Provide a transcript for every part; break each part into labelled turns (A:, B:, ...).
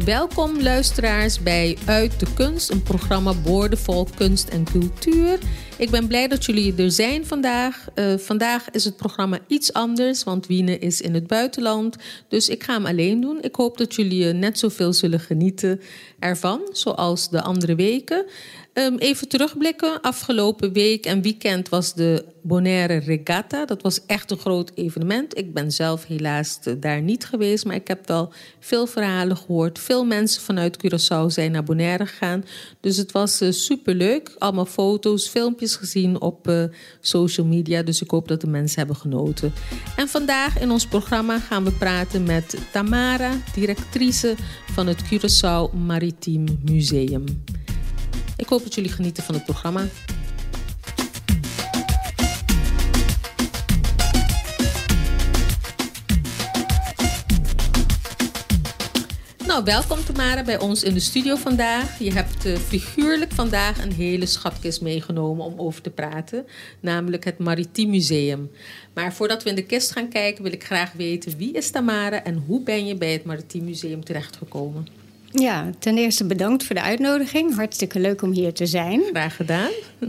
A: Welkom luisteraars bij Uit de Kunst, een programma boordevol kunst en cultuur. Ik ben blij dat jullie er zijn vandaag. Vandaag is het programma iets anders, want Wiene is in het buitenland. Dus ik ga hem alleen doen. Ik hoop dat jullie net zoveel zullen genieten ervan, zoals de andere weken. Even terugblikken. Afgelopen week en weekend was de Bonaire Regatta. Dat was echt een groot evenement. Ik ben zelf helaas daar niet geweest, maar ik heb wel veel verhalen gehoord. Veel mensen vanuit Curaçao zijn naar Bonaire gegaan. Dus het was superleuk. Allemaal foto's, filmpjes gezien op social media. Dus ik hoop dat de mensen hebben genoten. En vandaag in ons programma gaan we praten met Tamara, directrice van het Curaçao Maritiem Museum. Ik hoop dat jullie genieten van het programma. Nou, welkom Tamara bij ons in de studio vandaag. Je hebt figuurlijk vandaag een hele schatkist meegenomen om over te praten. Namelijk het Maritiem Museum. Maar voordat we in de kist gaan kijken wil ik graag weten wie is Tamara en hoe ben je bij het Maritiem Museum terechtgekomen?
B: Ja, ten eerste bedankt voor de uitnodiging. Hartstikke leuk om hier te zijn.
A: Graag gedaan.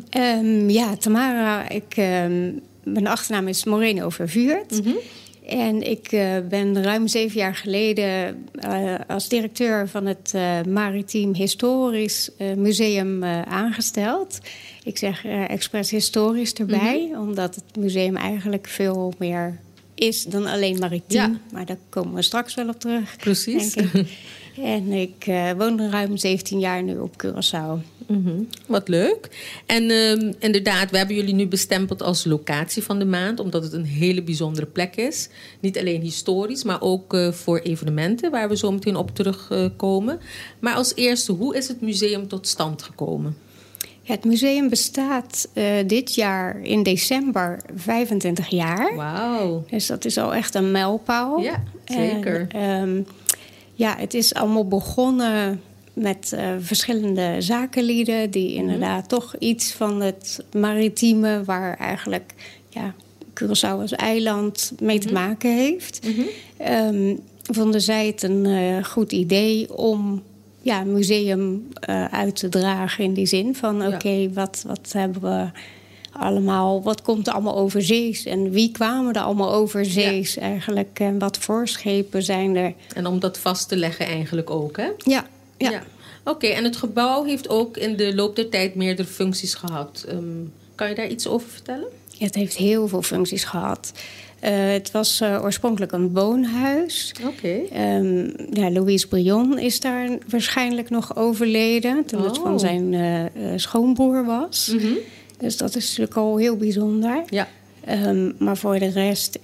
B: Tamara, mijn achternaam is Moreno Vervuurt. Mm-hmm. En ik ben ruim 7 jaar geleden als directeur van het Maritiem Historisch Museum aangesteld. Ik zeg expres historisch erbij, omdat het museum eigenlijk veel meer is dan alleen maritiem. Ja. Maar daar komen we straks wel op terug.
A: Precies.
B: Denk ik. En ik woon ruim 17 jaar nu op Curaçao.
A: Mm-hmm. Wat leuk. En inderdaad, we hebben jullie nu bestempeld als locatie van de maand, omdat het een hele bijzondere plek is. Niet alleen historisch, maar ook voor evenementen, waar we zo meteen op terugkomen. Maar als eerste, hoe is het museum tot stand gekomen?
B: Ja, het museum bestaat dit jaar in december 25 jaar.
A: Wauw.
B: Dus dat is al echt een mijlpaal.
A: Ja, zeker.
B: Ja, het is allemaal begonnen met verschillende zakenlieden die inderdaad toch iets van het maritieme, waar eigenlijk Curaçao als eiland mee te maken heeft. Vonden zij het een goed idee om een museum uit te dragen in die zin van oké, wat hebben we allemaal, wat komt er allemaal over zees en wie kwamen er allemaal over zees eigenlijk en wat voor schepen zijn er.
A: En om dat vast te leggen eigenlijk ook, hè?
B: Ja.
A: Oké, en het gebouw heeft ook in de loop der tijd meerdere functies gehad. Kan je daar iets over vertellen?
B: Ja, het heeft heel veel functies gehad. Het was oorspronkelijk een woonhuis.
A: Oké.
B: Louis Brion is daar waarschijnlijk nog overleden toen het van zijn schoonbroer was. Mm-hmm. Dus dat is natuurlijk al heel bijzonder. Ja. Maar voor de rest,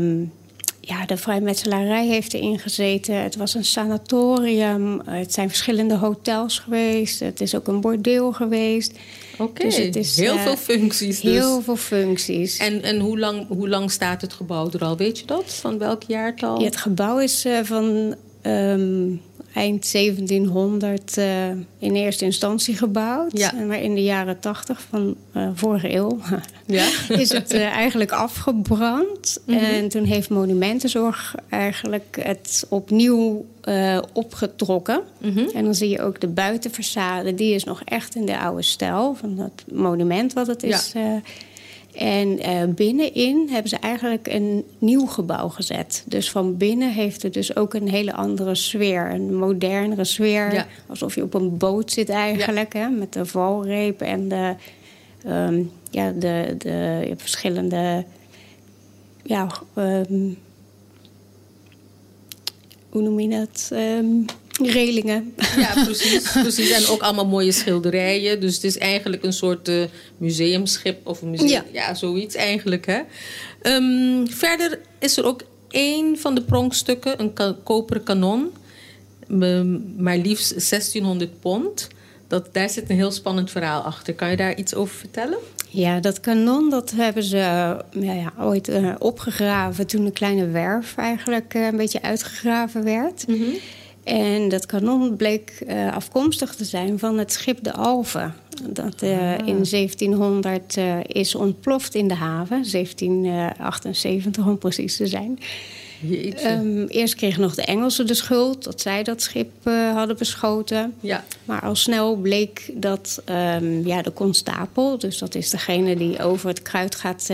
B: de vrijmetselarij heeft erin gezeten. Het was een sanatorium. Het zijn verschillende hotels geweest. Het is ook een bordeel geweest.
A: Oké, dus het is heel veel functies. Dus.
B: Heel veel functies.
A: En hoe lang staat het gebouw er al? Weet je dat? Van welk jaartal?
B: Ja, het gebouw is van eind 1700 in eerste instantie gebouwd. Ja. Maar in de jaren 80 van vorige eeuw is het eigenlijk afgebrand. Mm-hmm. En toen heeft Monumentenzorg eigenlijk het opnieuw opgetrokken. Mm-hmm. En dan zie je ook de buitenfaçade. Die is nog echt in de oude stijl van dat monument wat het is. En binnenin hebben ze eigenlijk een nieuw gebouw gezet. Dus van binnen heeft het dus ook een hele andere sfeer. Een modernere sfeer. Ja. Alsof je op een boot zit eigenlijk. Hè, met de valreep en de verschillende... hoe noem je dat? Relingen.
A: Ja, precies. En ook allemaal mooie schilderijen. Dus het is eigenlijk een soort museumschip of een museum. Ja, zoiets eigenlijk. Hè? Verder is er ook één van de pronkstukken, een koperen kanon. Maar liefst 1600 pond. Daar zit een heel spannend verhaal achter. Kan je daar iets over vertellen?
B: Ja, dat kanon dat hebben ze ooit opgegraven toen een kleine werf eigenlijk een beetje uitgegraven werd. Mm-hmm. En dat kanon bleek afkomstig te zijn van het schip de Alve. Dat in 1700 is ontploft in de haven. 1778 om precies te zijn. Eerst kregen nog de Engelsen de schuld dat zij dat schip hadden beschoten. Ja. Maar al snel bleek dat de constapel, dus dat is degene die over het kruit gaat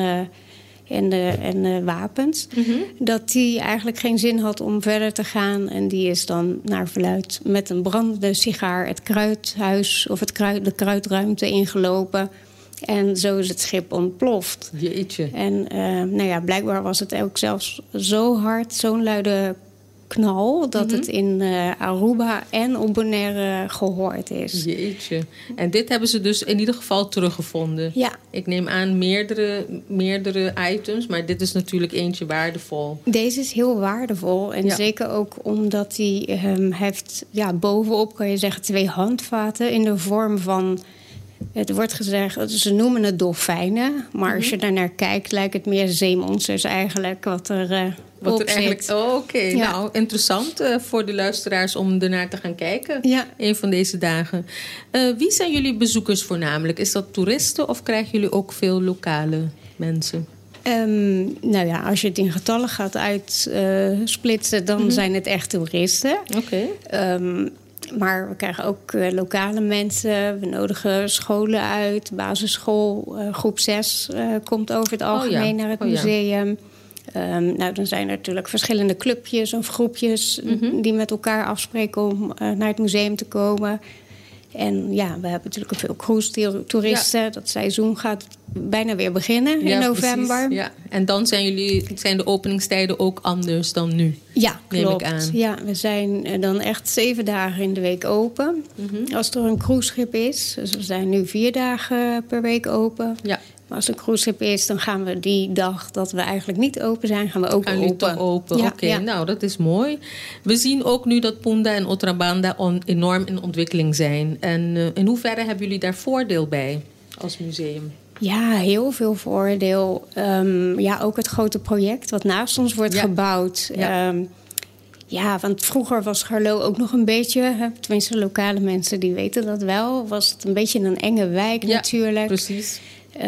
B: en de wapens, dat die eigenlijk geen zin had om verder te gaan. En die is dan naar verluidt met een brandende sigaar het kruithuis of de kruitruimte ingelopen. En zo is het schip ontploft.
A: Jeetje.
B: En blijkbaar was het ook zelfs zo hard, zo'n luide knal, dat het in Aruba en op Bonaire gehoord is.
A: Jeetje. En dit hebben ze dus in ieder geval teruggevonden. Ja. Ik neem aan meerdere items, maar dit is natuurlijk eentje waardevol.
B: Deze is heel waardevol. En zeker ook omdat hij heeft bovenop, kan je zeggen, 2 handvaten in de vorm van... Het wordt gezegd, ze noemen het dolfijnen. Maar als je daarnaar kijkt, lijkt het meer zeemonsters eigenlijk wat er
A: eigenlijk zit. Oké. Ja. Nou, interessant voor de luisteraars om ernaar te gaan kijken. Ja. Een van deze dagen. Wie zijn jullie bezoekers voornamelijk? Is dat toeristen of krijgen jullie ook veel lokale mensen?
B: Als je het in getallen gaat uitsplitsen, dan zijn het echt toeristen. Oké. Maar we krijgen ook lokale mensen. We nodigen scholen uit. Basisschool, groep 6 komt over het algemeen naar het museum. Dan zijn er natuurlijk verschillende clubjes of groepjes die met elkaar afspreken om naar het museum te komen. En we hebben natuurlijk veel cruise-toeristen. Ja. Dat seizoen gaat bijna weer beginnen in november.
A: Precies. Ja. En dan zijn de openingstijden ook anders dan nu?
B: Ja, klopt. Neem ik aan. Ja, we zijn dan echt 7 dagen in de week open. Als er een cruiseschip is. Dus we zijn nu 4 dagen per week open. Ja. Maar als een cruiseschip is, dan gaan we die dag dat we eigenlijk niet open zijn, gaan we ook open.
A: Ja, Oké, nou dat is mooi. We zien ook nu dat Punda en Otrabanda enorm in ontwikkeling zijn. En in hoeverre hebben jullie daar voordeel bij als museum?
B: Ja, heel veel voordeel. Ook het grote project wat naast ons wordt gebouwd. Ja. Want vroeger was Garlo ook nog een beetje... tenminste, lokale mensen die weten dat wel... was het een beetje een enge wijk natuurlijk.
A: Precies.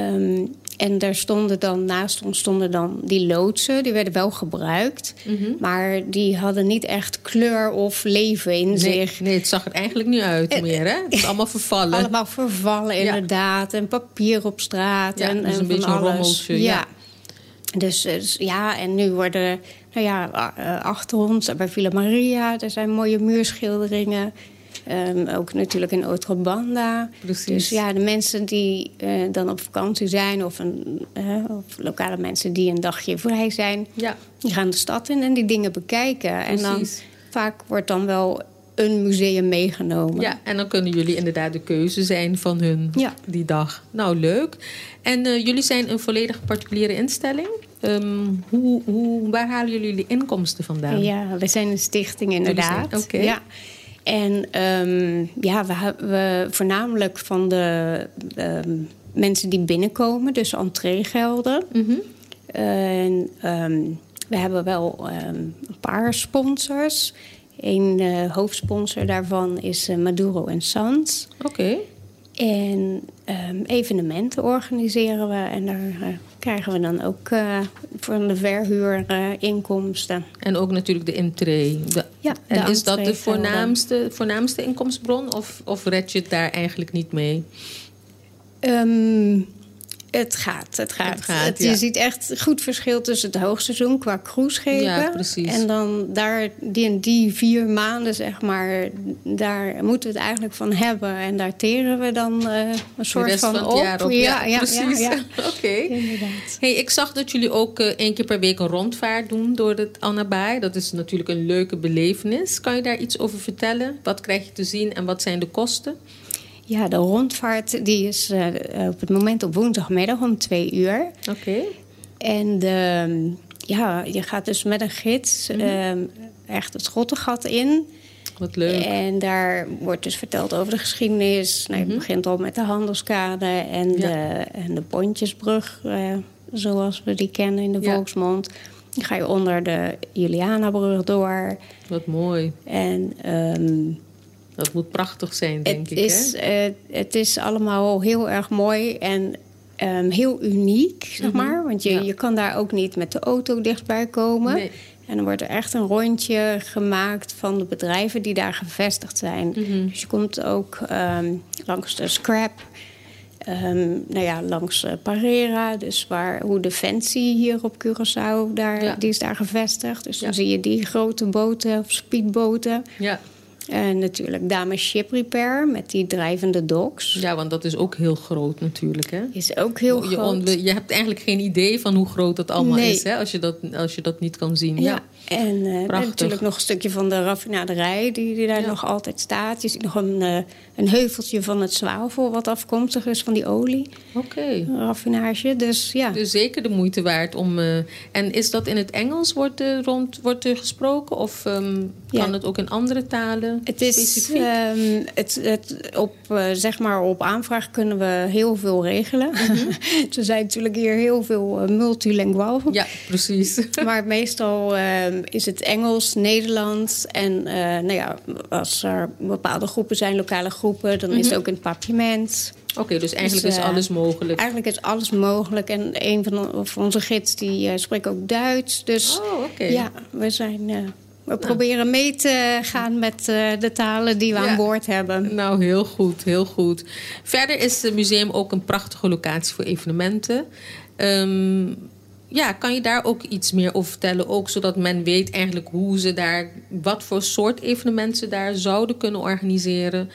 B: En daar naast ons stonden dan die loodsen. Die werden wel gebruikt. Maar die hadden niet echt kleur of leven in zich.
A: Nee, het zag er eigenlijk niet uit meer, hè? Het is allemaal vervallen.
B: Allemaal vervallen, inderdaad. En papier op straat.
A: Ja,
B: en
A: dus een beetje
B: alles.
A: Een rommeltje.
B: Ja. Dus en nu worden... achter ons, bij Villa Maria... er zijn mooie muurschilderingen... ook natuurlijk in Otrabanda.
A: Precies.
B: Dus de mensen die dan op vakantie zijn... of lokale mensen die een dagje vrij zijn... die gaan de stad in en die dingen bekijken. Precies. En dan vaak wordt dan wel een museum meegenomen.
A: Ja, en dan kunnen jullie inderdaad de keuze zijn van hun die dag. Nou, leuk. En jullie zijn een volledig particuliere instelling... waar halen jullie de inkomsten vandaan?
B: Ja, we zijn een stichting inderdaad.
A: Oké.
B: Ja. En we voornamelijk van de mensen die binnenkomen, dus entreegelden. En we hebben wel een paar sponsors. Een hoofdsponsor daarvan is Maduro & Sons.
A: Oké.
B: En evenementen organiseren we. En daar krijgen we dan ook van de verhuur inkomsten.
A: En ook natuurlijk de entree. En is dat de voornaamste inkomstenbron? Of red je het daar eigenlijk niet mee?
B: Het gaat. Je ziet echt goed verschil tussen het hoogseizoen qua cruiseschepen.
A: Ja, precies.
B: En dan daar die 4 maanden, zeg maar, daar moeten we het eigenlijk van hebben. En daar teren we dan een soort van op.
A: Jaar op. Ja, precies. Ja. Oké.
B: Inderdaad.
A: Hey, ik zag dat jullie ook 1 keer per week een rondvaart doen door het Anabai. Dat is natuurlijk een leuke belevenis. Kan je daar iets over vertellen? Wat krijg je te zien en wat zijn de kosten?
B: Ja, de rondvaart die is op het moment op woensdagmiddag om 2 uur.
A: Oké.
B: En je gaat dus met een gids echt het Schottengat in.
A: Wat leuk.
B: En daar wordt dus verteld over de geschiedenis. Nou, je begint al met de Handelskade en de Pontjesbrug, zoals we die kennen in de volksmond. Dan ga je onder de Julianabrug door.
A: Wat mooi.
B: En...
A: dat moet prachtig zijn, denk ik.
B: Het is allemaal heel erg mooi en heel uniek, zeg maar. Want je kan daar ook niet met de auto dichtbij komen. Nee. En dan wordt er echt een rondje gemaakt van de bedrijven die daar gevestigd zijn. Dus je komt ook langs de Scrap, langs Parera. Dus hoe Defensie hier op Curaçao, die is daar gevestigd. Dus dan zie je die grote boten of speedboten. Ja. En natuurlijk Dames Ship Repair met die drijvende docks.
A: Ja, want dat is ook heel groot natuurlijk, hè?
B: Is ook heel groot.
A: Je hebt eigenlijk geen idee van hoe groot dat allemaal is, hè? Als je dat niet kan zien. Ja.
B: En natuurlijk nog een stukje van de raffinaderij die daar nog altijd staat. Je ziet nog een heuveltje van het zwavel wat afkomstig is van die olie.
A: Oké.
B: Raffinage, dus ja.
A: Dus zeker de moeite waard om... en is dat in het Engels wordt er gesproken? Of kan het ook in andere talen?
B: Het is op aanvraag kunnen we heel veel regelen. Ze zijn natuurlijk hier heel veel multilinguaal.
A: Ja, precies.
B: Maar meestal is het Engels, Nederlands en als er bepaalde groepen zijn, lokale groepen, dan is het ook in het papiament.
A: Oké, dus eigenlijk is alles mogelijk.
B: Eigenlijk is alles mogelijk. En een van onze gids die spreekt ook Duits. Dus ja, we proberen mee te gaan met de talen die we aan boord hebben.
A: Nou, heel goed, heel goed. Verder is het museum ook een prachtige locatie voor evenementen. Kan je daar ook iets meer over vertellen? Ook zodat men weet eigenlijk wat voor soort evenementen ze daar zouden kunnen organiseren.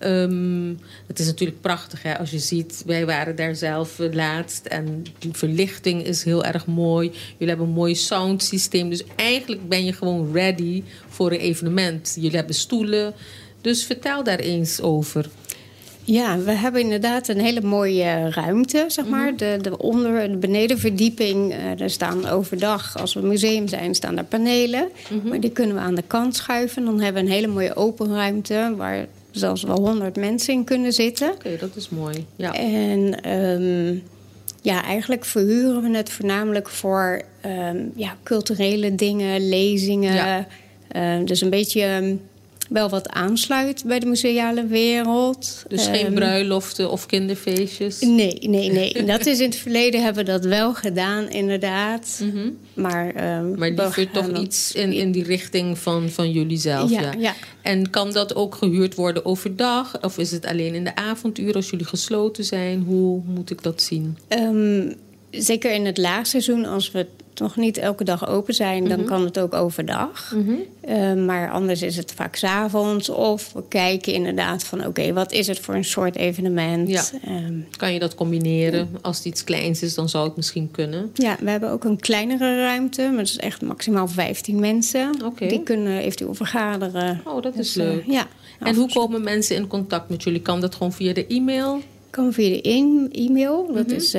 A: Het is natuurlijk prachtig, hè? Als je ziet, wij waren daar zelf laatst en die verlichting is heel erg mooi. Jullie hebben een mooi soundsysteem, dus eigenlijk ben je gewoon ready voor een evenement. Jullie hebben stoelen, dus vertel daar eens over.
B: Ja, we hebben inderdaad een hele mooie ruimte, zeg maar. De benedenverdieping, daar staan overdag, als we een museum zijn, staan daar panelen. Maar die kunnen we aan de kant schuiven. Dan hebben we een hele mooie open ruimte waar zelfs wel 100 mensen in kunnen zitten.
A: Oké, dat is mooi. Ja.
B: En eigenlijk verhuren we het voornamelijk voor culturele dingen, lezingen. Ja. Dus een beetje wel wat aansluit bij de museale wereld.
A: Dus geen bruiloften of kinderfeestjes?
B: Nee. Dat is in het verleden hebben we dat wel gedaan, inderdaad. Maar
A: liever toch iets in die richting van jullie zelf. Ja. En kan dat ook gehuurd worden overdag? Of is het alleen in de avonduren als jullie gesloten zijn? Hoe moet ik dat zien?
B: Zeker in het laagseizoen, als we nog niet elke dag open zijn, dan kan het ook overdag. Maar anders is het vaak 's avonds. Of we kijken inderdaad van wat is het voor een soort evenement?
A: Ja. Kan je dat combineren? Als het iets kleins is, dan zou het misschien kunnen.
B: Ja, we hebben ook een kleinere ruimte. Maar dat is echt maximaal 15 mensen. Die kunnen eventueel vergaderen.
A: Oh, dat is leuk. En hoe komen mensen in contact met jullie? Kan dat gewoon via de e-mail?
B: Kan via de e-mail. Dat is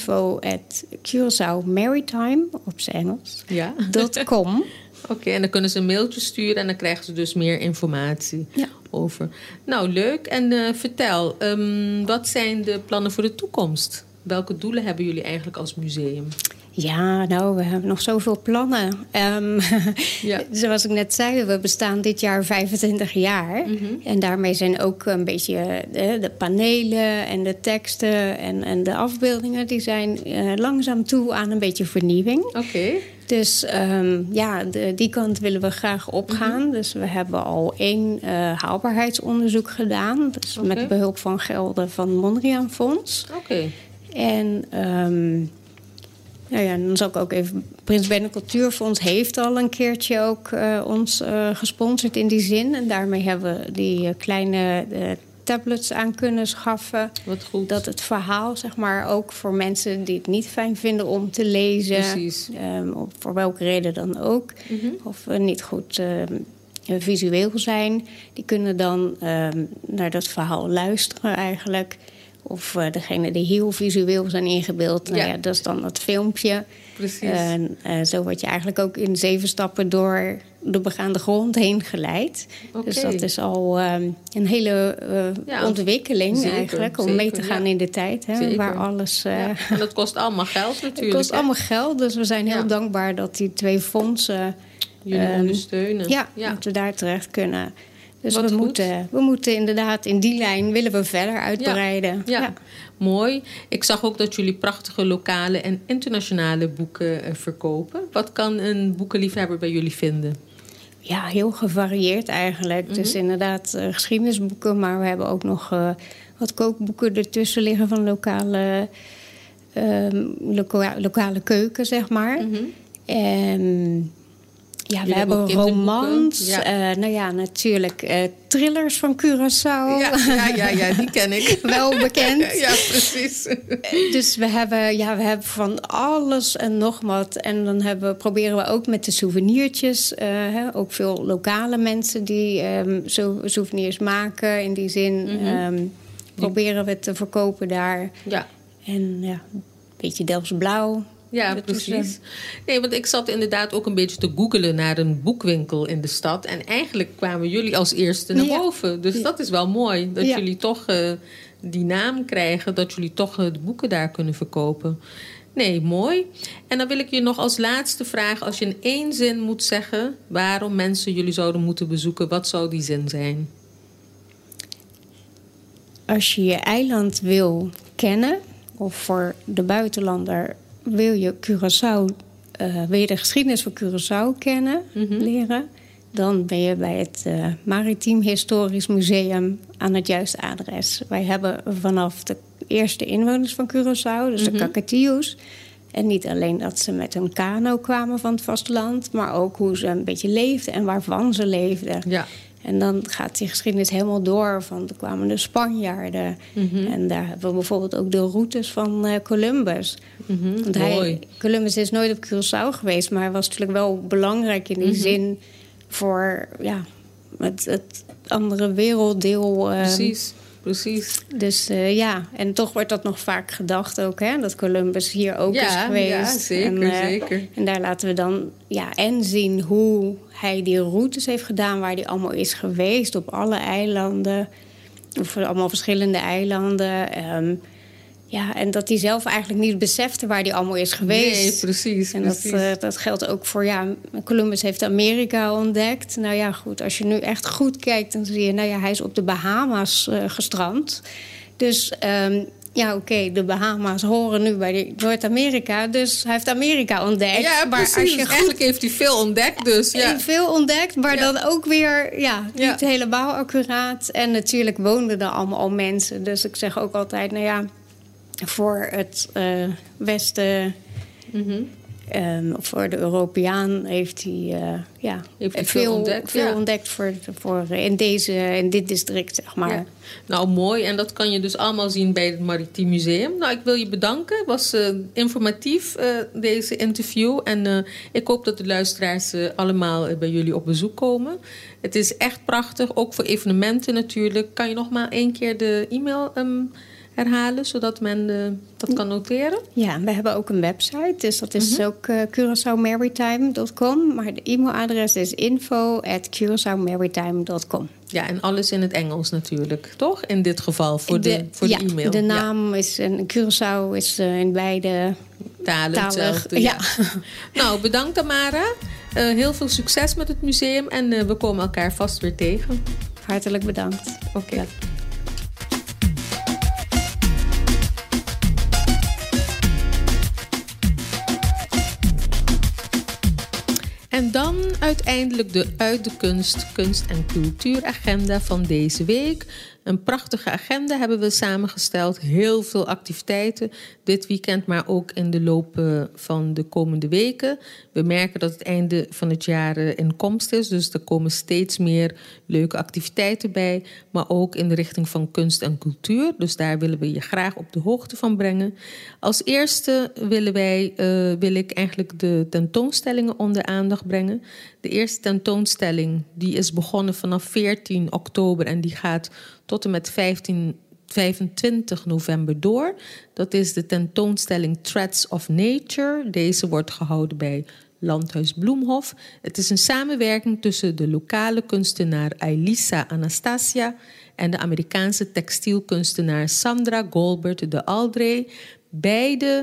B: info@CuraçaoMaritime op zijn Engels.
A: Ja.
B: .com.
A: Oké, en dan kunnen ze een mailtje sturen en dan krijgen ze dus meer informatie over. Nou, leuk. En vertel, wat zijn de plannen voor de toekomst? Welke doelen hebben jullie eigenlijk als museum?
B: Ja, we hebben nog zoveel plannen. Zoals ik net zei, we bestaan dit jaar 25 jaar. En daarmee zijn ook een beetje de panelen en de teksten en de afbeeldingen, die zijn langzaam toe aan een beetje vernieuwing.
A: Oké.
B: Dus die kant willen we graag opgaan. Dus we hebben al 1 haalbaarheidsonderzoek gedaan. Dus met behulp van gelden van Mondriaan Fonds.
A: Oké.
B: En dan zal ik ook even... Prins Bernhard Cultuurfonds heeft al een keertje ook ons gesponsord in die zin. En daarmee hebben we die kleine tablets aan kunnen schaffen.
A: Wat goed.
B: Dat het verhaal, zeg maar, ook voor mensen die het niet fijn vinden om te lezen.
A: Precies.
B: Voor welke reden dan ook. Of niet goed visueel zijn. Die kunnen dan naar dat verhaal luisteren eigenlijk. Of degene die heel visueel zijn ingebeeld. Dat is dan het filmpje.
A: Precies.
B: Zo word je eigenlijk ook in 7 stappen door de begaande grond heen geleid. Dus dat is al een hele ontwikkeling eigenlijk. Om mee te gaan in de tijd. Hè, waar alles,
A: En dat kost allemaal geld natuurlijk.
B: Het kost allemaal geld. Dus we zijn heel dankbaar dat die 2 fondsen
A: jullie ondersteunen.
B: Dat we daar terecht kunnen. Dus we moeten inderdaad in die lijn willen we verder uitbreiden.
A: Ja. Mooi. Ik zag ook dat jullie prachtige lokale en internationale boeken verkopen. Wat kan een boekenliefhebber bij jullie vinden?
B: Ja, heel gevarieerd eigenlijk. Dus inderdaad geschiedenisboeken, maar we hebben ook nog wat kookboeken ertussen liggen van lokale keuken, zeg maar. En ja, we hebben romans. Ja. Natuurlijk thrillers van Curaçao.
A: Ja, die ken ik.
B: Wel bekend.
A: Ja, precies.
B: Dus we hebben van alles en nog wat. En dan proberen we ook met de souvenirtjes. Ook veel lokale mensen die souvenirs maken. In die zin proberen we te verkopen daar. Ja. En ja, een beetje Delfts blauw.
A: Ja, precies. Nee, want ik zat inderdaad ook een beetje te googelen naar een boekwinkel in de stad. En eigenlijk kwamen jullie als eerste naar boven. Dus dat is wel mooi. Dat jullie toch die naam krijgen. Dat jullie toch de boeken daar kunnen verkopen. Nee, mooi. En dan wil ik je nog als laatste vragen. Als je in 1 zin moet zeggen waarom mensen jullie zouden moeten bezoeken. Wat zou die zin zijn?
B: Als je je eiland wil kennen. Of voor de buitenlander wil je wil je de geschiedenis van Curaçao kennen, leren, dan ben je bij het Maritiem Historisch Museum aan het juiste adres. Wij hebben vanaf de eerste inwoners van Curaçao, dus de Kakatius, en niet alleen dat ze met een kano kwamen van het vasteland, maar ook hoe ze een beetje leefden en waarvan ze leefden. Ja. En dan gaat die geschiedenis helemaal door. Er kwamen de Spanjaarden. En daar hebben we bijvoorbeeld ook de routes van Columbus. Want Columbus is nooit op Curaçao geweest. Maar hij was natuurlijk wel belangrijk in die zin voor het andere werelddeel.
A: Precies.
B: Dus en toch wordt dat nog vaak gedacht ook, hè? Dat Columbus hier ook is geweest.
A: Ja, zeker.
B: En daar laten we dan en zien hoe hij die routes heeft gedaan, waar hij allemaal is geweest, op alle eilanden. Of allemaal verschillende eilanden. En dat hij zelf eigenlijk niet besefte waar hij allemaal is geweest.
A: Nee, precies.
B: En dat geldt ook voor, Columbus heeft Amerika ontdekt. Nou ja, goed, als je nu echt goed kijkt, dan zie je, hij is op de Bahama's gestrand. Dus de Bahama's horen nu bij Noord-Amerika. Dus hij heeft Amerika ontdekt.
A: Ja, precies. Maar als je eigenlijk heeft hij veel ontdekt. Dus,
B: veel ontdekt, maar dan ook weer niet helemaal accuraat. En natuurlijk woonden er allemaal al mensen. Dus ik zeg ook altijd, voor het Westen, voor de Europeaan heeft hij veel ontdekt voor in dit district, zeg maar. Ja.
A: Nou, mooi. En dat kan je dus allemaal zien bij het Maritiem Museum. Nou, ik wil je bedanken. Het was informatief, deze interview. En ik hoop dat de luisteraars allemaal bij jullie op bezoek komen. Het is echt prachtig, ook voor evenementen natuurlijk. Kan je nog maar 1 keer de e-mail herhalen, zodat men dat kan noteren?
B: Ja, we hebben ook een website. Dus dat is ook CuraçaoMaritime.com. Maar de e-mailadres is info@CuraçaoMaritime.com.
A: Ja, en alles in het Engels natuurlijk, toch? In dit geval, voor de e-mail.
B: De naam is... Curaçao is in beide
A: talen hetzelfde. Ja. Nou, bedankt Tamara. Heel veel succes met het museum. En we komen elkaar vast weer tegen.
B: Hartelijk bedankt.
A: Oké. Ja. En dan uiteindelijk de Uit de kunst en cultuuragenda van deze week. Een prachtige agenda hebben we samengesteld. Heel veel activiteiten dit weekend, maar ook in de loop van de komende weken. We merken dat het einde van het jaar in komst is. Dus er komen steeds meer leuke activiteiten bij. Maar ook in de richting van kunst en cultuur. Dus daar willen we je graag op de hoogte van brengen. Als eerste wil ik eigenlijk de tentoonstellingen onder aandacht brengen. De eerste tentoonstelling die is begonnen vanaf 14 oktober en die gaat tot en met 25 november door. Dat is de tentoonstelling Threads of Nature. Deze wordt gehouden bij Landhuis Bloemhof. Het is een samenwerking tussen de lokale kunstenaar Ailisa Anastasia en de Amerikaanse textielkunstenaar Sandra Golbert de Aldrey. Beide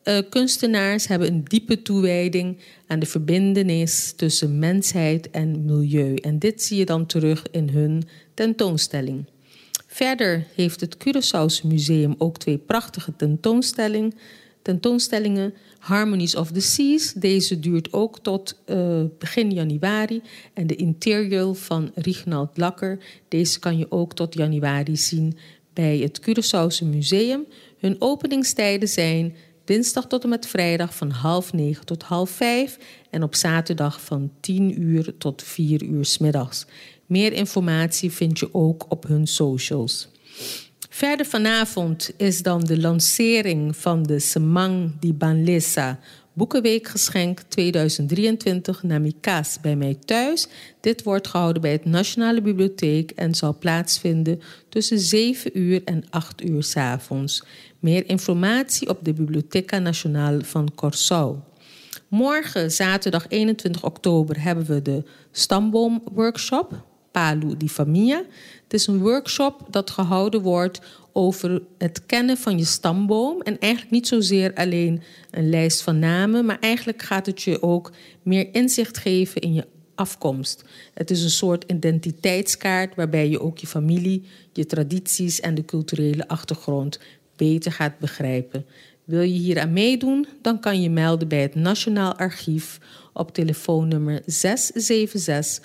A: kunstenaars hebben een diepe toewijding aan de verbintenis tussen mensheid en milieu. En dit zie je dan terug in hun tentoonstelling. Verder heeft het Curaçaose Museum ook 2 prachtige tentoonstellingen. Harmonies of the Seas. Deze duurt ook tot begin januari. En de Interior van Reginald Lakker. Deze kan je ook tot januari zien bij het Curaçaose Museum. Hun openingstijden zijn dinsdag tot en met vrijdag van 4:30 tot 5:30. En op zaterdag van 10:00 tot 4:00 's middags. Meer informatie vind je ook op hun socials. Verder vanavond is dan de lancering van de Semang di Banlesa Boekenweekgeschenk 2023 Namika's bij mij thuis. Dit wordt gehouden bij het Nationale Bibliotheek en zal plaatsvinden tussen 7:00 en 8:00 's avonds. Meer informatie op de Biblioteca Nacional van Curaçao. Morgen, zaterdag 21 oktober, hebben we de Stamboom-workshop, Palu di Famiglia. Het is een workshop dat gehouden wordt over het kennen van je stamboom. En eigenlijk niet zozeer alleen een lijst van namen, maar eigenlijk gaat het je ook meer inzicht geven in je afkomst. Het is een soort identiteitskaart waarbij je ook je familie, je tradities en de culturele achtergrond beter gaat begrijpen. Wil je hier aan meedoen? Dan kan je melden bij het Nationaal Archief op telefoonnummer 676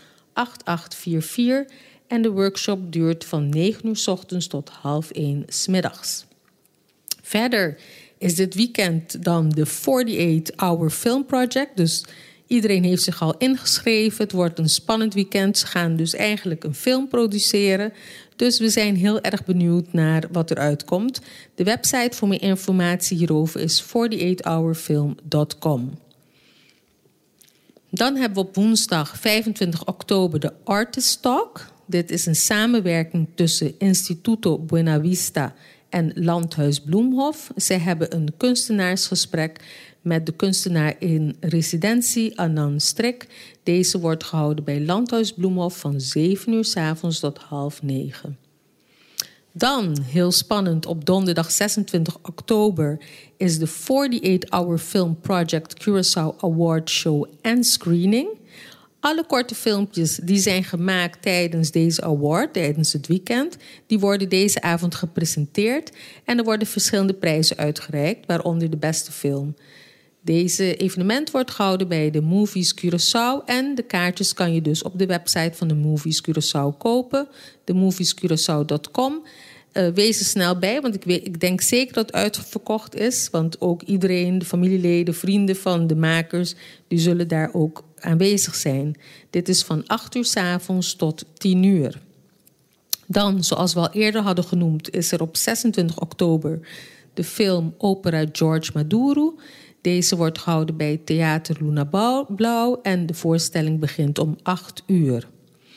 A: 8844. En de workshop duurt van 9:00 's ochtends tot 12:30 's middags. Verder is dit weekend dan de 48-Hour Film Project. Dus iedereen heeft zich al ingeschreven. Het wordt een spannend weekend. Ze gaan dus eigenlijk een film produceren. Dus we zijn heel erg benieuwd naar wat eruit komt. De website voor meer informatie hierover is 48hourfilm.com. Dan hebben we op woensdag 25 oktober de Artist Talk. Dit is een samenwerking tussen Instituto Buena Vista en Landhuis Bloemhof. Zij hebben een kunstenaarsgesprek met de kunstenaar in residentie Anand Strik. Deze wordt gehouden bij Landhuis Bloemhof van 7:00 's avonds tot 8:30. Dan, heel spannend, op donderdag 26 oktober is de 48-Hour Film Project Curaçao Award Show en Screening. Alle korte filmpjes die zijn gemaakt tijdens deze award, tijdens het weekend, die worden deze avond gepresenteerd en er worden verschillende prijzen uitgereikt, waaronder de beste film. Deze evenement wordt gehouden bij de Movies Curaçao en de kaartjes kan je dus op de website van de Movies Curaçao kopen, demoviescuraçao.com. Wees er snel bij, want ik denk zeker dat het uitverkocht is, want ook iedereen, de familieleden, vrienden van de makers, die zullen daar ook aanwezig zijn. Dit is van 8:00 's avonds tot 10:00. Dan, zoals we al eerder hadden genoemd, is er op 26 oktober de film Opera George Maduro. Deze wordt gehouden bij Theater Luna Blauw en de voorstelling begint om 8:00.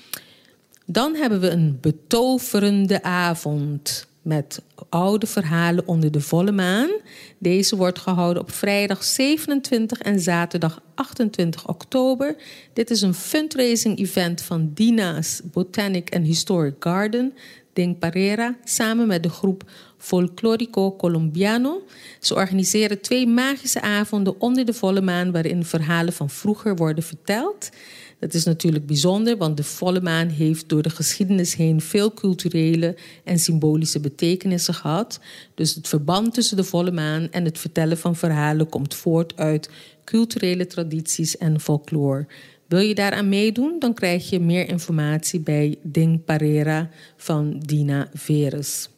A: Dan hebben we een betoverende avond met oude verhalen onder de volle maan. Deze wordt gehouden op vrijdag 27 en zaterdag 28 oktober. Dit is een fundraising event van Dina's Botanic and Historic Garden, Ding Parera, samen met de groep Folklorico Colombiano. Ze organiseren 2 magische avonden onder de volle maan waarin verhalen van vroeger worden verteld. Dat is natuurlijk bijzonder, want de volle maan heeft door de geschiedenis heen veel culturele en symbolische betekenissen gehad. Dus het verband tussen de volle maan en het vertellen van verhalen komt voort uit culturele tradities en folklore. Wil je daaraan meedoen, dan krijg je meer informatie bij Ding Parera van Dina Veres.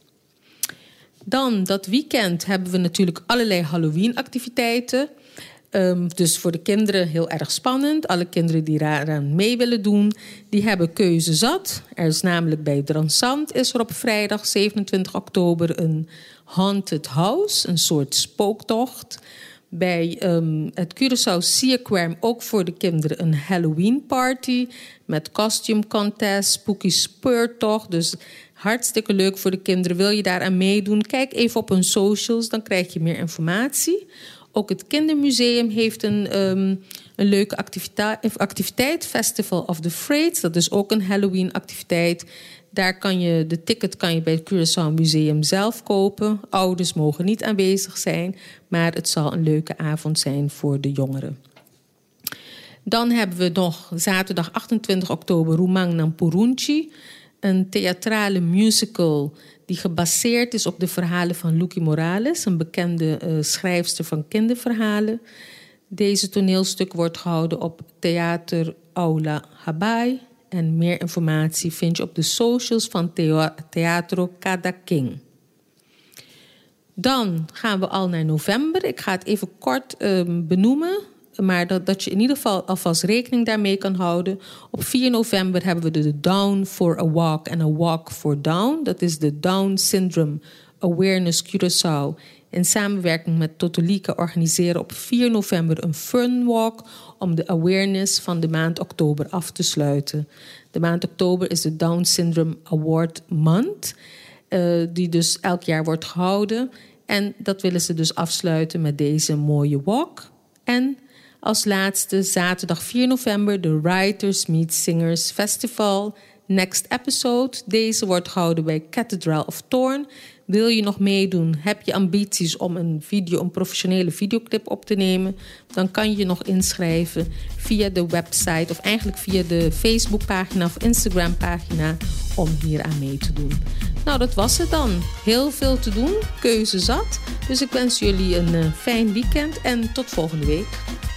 A: Dan, dat weekend hebben we natuurlijk allerlei Halloween-activiteiten. Dus voor de kinderen heel erg spannend. Alle kinderen die daaraan mee willen doen, die hebben keuze zat. Er is namelijk bij Dransant is er op vrijdag 27 oktober een haunted house, een soort spooktocht. Bij het Curaçao Sea Aquarium ook voor de kinderen een Halloween party met costume contest, spooky speurtocht. Dus hartstikke leuk voor de kinderen. Wil je daaraan meedoen? Kijk even op hun socials, dan krijg je meer informatie. Ook het Kindermuseum heeft een leuke activiteit, Festival of the Freights. Dat is ook een Halloween-activiteit. De ticket kan je bij het Curaçao Museum zelf kopen. Ouders mogen niet aanwezig zijn, maar het zal een leuke avond zijn voor de jongeren. Dan hebben we nog zaterdag 28 oktober Rumang ng Purunchi. Een theatrale musical die gebaseerd is op de verhalen van Lucky Morales, een bekende schrijfster van kinderverhalen. Deze toneelstuk wordt gehouden op Theater Aula Habay. En meer informatie vind je op de socials van Teatro Cadaquing. Dan gaan we al naar november. Ik ga het even kort benoemen, maar dat je in ieder geval alvast rekening daarmee kan houden. Op 4 november hebben we de Down for a Walk en a Walk for Down. Dat is de Down Syndrome Awareness Curaçao. In samenwerking met Totolika organiseren op 4 november een fun walk om de awareness van de maand oktober af te sluiten. De maand oktober is de Down Syndrome Award Month, die dus elk jaar wordt gehouden. En dat willen ze dus afsluiten met deze mooie walk. En als laatste zaterdag 4 november de Writers Meet Singers Festival. Next episode. Deze wordt gehouden bij Cathedral of Thorn. Wil je nog meedoen? Heb je ambities om een professionele videoclip op te nemen? Dan kan je je nog inschrijven via de website of eigenlijk via de Facebookpagina of Instagrampagina om hier aan mee te doen. Nou, dat was het dan. Heel veel te doen, keuze zat. Dus ik wens jullie een fijn weekend en tot volgende week.